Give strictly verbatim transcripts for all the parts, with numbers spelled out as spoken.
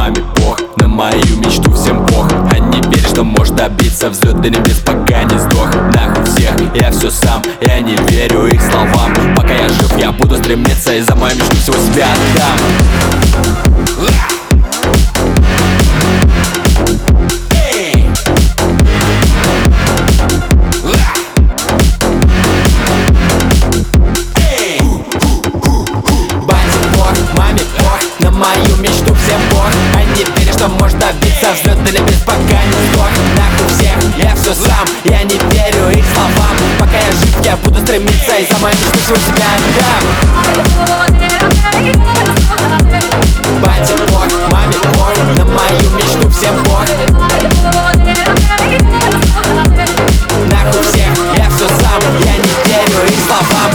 маме пох, на мою мечту всем пох. Они верят, что может добиться взлет до небес, пока не сдох. Нахуй всех, я все сам, я не верю их словам. Пока я жив, я буду стремиться, и за мою мечту всего себя отдам. Мою мечту всем пох. Они верят, что может добиться взлет до небес, пока не сдох. Нахуй всех, я все сам, я не верю их словам. Пока я жив, я буду стремиться, и за мою мечту всего себя отдам. Бате пох, маме пох, на мою мечту всем пох. Нахуй всех, я все сам, я не верю их словам.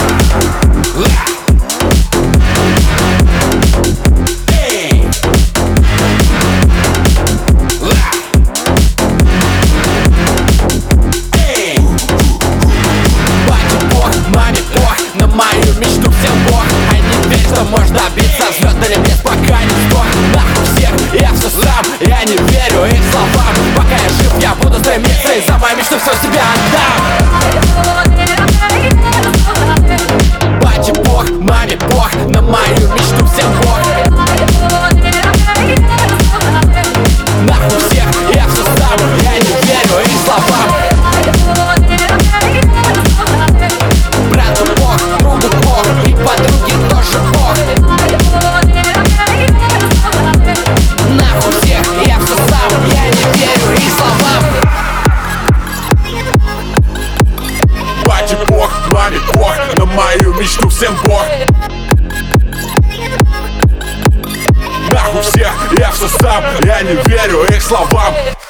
Мою мечту всем пох. Они верят, что можно добиться взлет до небес, пока не сдох. Нахуй всех, я все сам, я не верю их словам. Пока я жив, я буду стремиться, и за мою мечту все себя отдам. Бате пох, маме пох, на мою мечту всем пох. Нахуй всех, я все сам, я не верю их словам. Брату пох, другу пох, и подруге тоже пох. Нахуй всех, я все сам, я не верю их словам. Бате пох, маме пох, на мою мечту всем пох. Нахуй всех, я все сам, я не верю их словам.